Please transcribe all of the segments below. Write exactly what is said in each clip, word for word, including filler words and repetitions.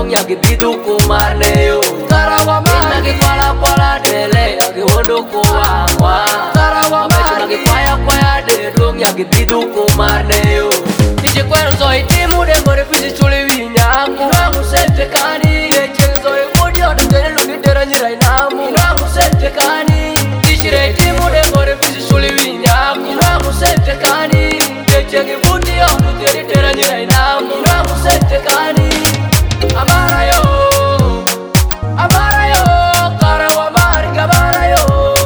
dong ya gibidu kumarneyo. Karawa mar Nagi pala pala dele agi hondo kuwa wa. Karawa mar Nagi paya paya de dong ya gibidu kumarneyo. Ije kwero zoi timu de more fisi chuli winyaku Inangu sente kani Chen zoi budi oda tene lungi tera nyirai namu Inangu sente kani Ishire timu de more fisi chuli winyaku Inangu sente kani Chen budi oda tene tera nyirai namu Inangu sente kani Amara yo Amara yo Karawa mar Amara yo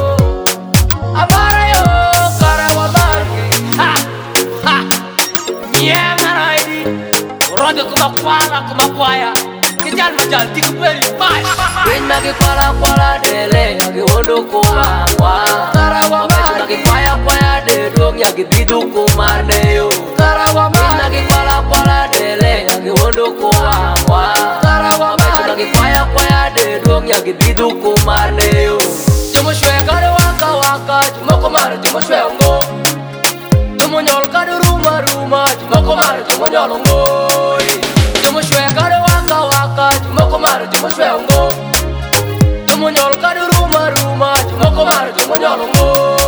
Amara yo Karawa mar Ha Ha Yeah maraidi Rodo kuma kwala kuma kwaya Kijal majal tikuperi Bye Win nagi pala pala dele agi hondo kuwa wa. Karawa mar Nagi paya paya de dong ya gibidu kumarneyo. Karawa mar Nagi pala pala dele agi hondo kuwa wa. Karawa mar Nagi paya paya de dong ya gibidu kumarneyo. Jumo shwe kare waka waka Jumo kumar jumo shwe ungo Jumo nyol kare ruma ruma Jumo kumar jumo nyol ungo Jumo shwe kare waka waka Jumo kumar jumo shwe ungo Jumo nyol kare ruma ruma Jumo kumar jumo nyol ungo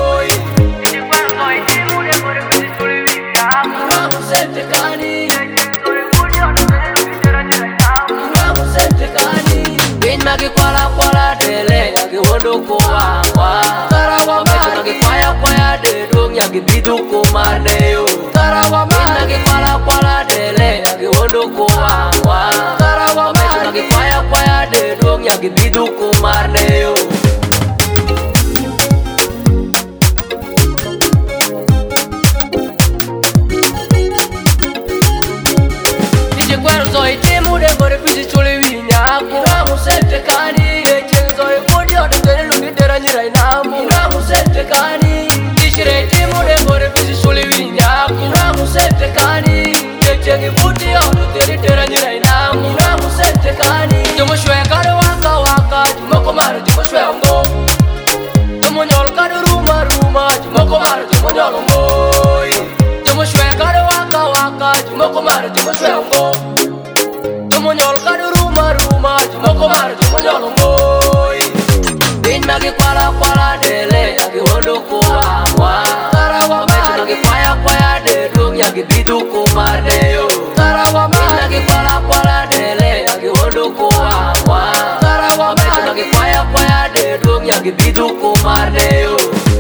Inangu sente kani Inangu sente kani Win nagi pala pala dele agi hondo kuwa wa. Karawa mar Nagi paya paya de dong ya gibidu kumarneyo. Karawa mar Nagi pala pala dele agi hondo kuwa wa. Karawa mar Nagi paya paya de dong ya gibidu kumarneyo. Ije kwero zoi timu de more fisi chuli winyaku Inangu sente kani Chen zoi budi oda tene lungi tera nyirai namu Inangu sente kani Ishire timu de more fisi chuli winyaku Inangu sente kani Chen budi oda tene tera nyirai namu Inangu sente kani Jumo shwe kare waka waka Jumo kumar jumo shwe ungo Jumo nyol kare ruma ruma Jumo kumar jumo nyol ungo Jumo shwe kare waka waka Jumo kumar jumo shwe ungo Jumo nyol kare ruma ruma Jumo kumar jumo nyol ungo Win nagi pala pala dele agi hondo kuwa wa. Karawa mar Nagi paya paya de dong ya gibidu kumarneyo. Karawa mar Nagi pala pala dele agi hondo kuwa wa. Karawa mar Nagi paya paya de dong ya gibidu kumarneyo.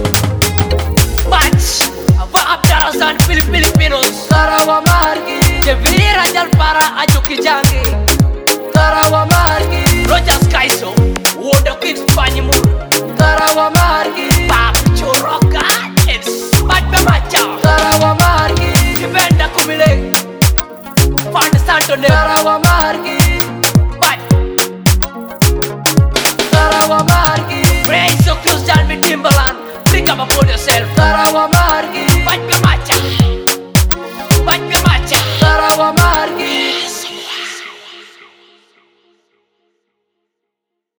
Bach Ava Abdarasan Filipinos Karawa margi Jevira Jalpara Ajo Kijangi Karawa margi Rojas Kaiso Wonder Kings Panyimur Karawa margi Pap Choroka It's Batbe Macha Karawa margi Kibenda Kumile Fanda Santone Karawa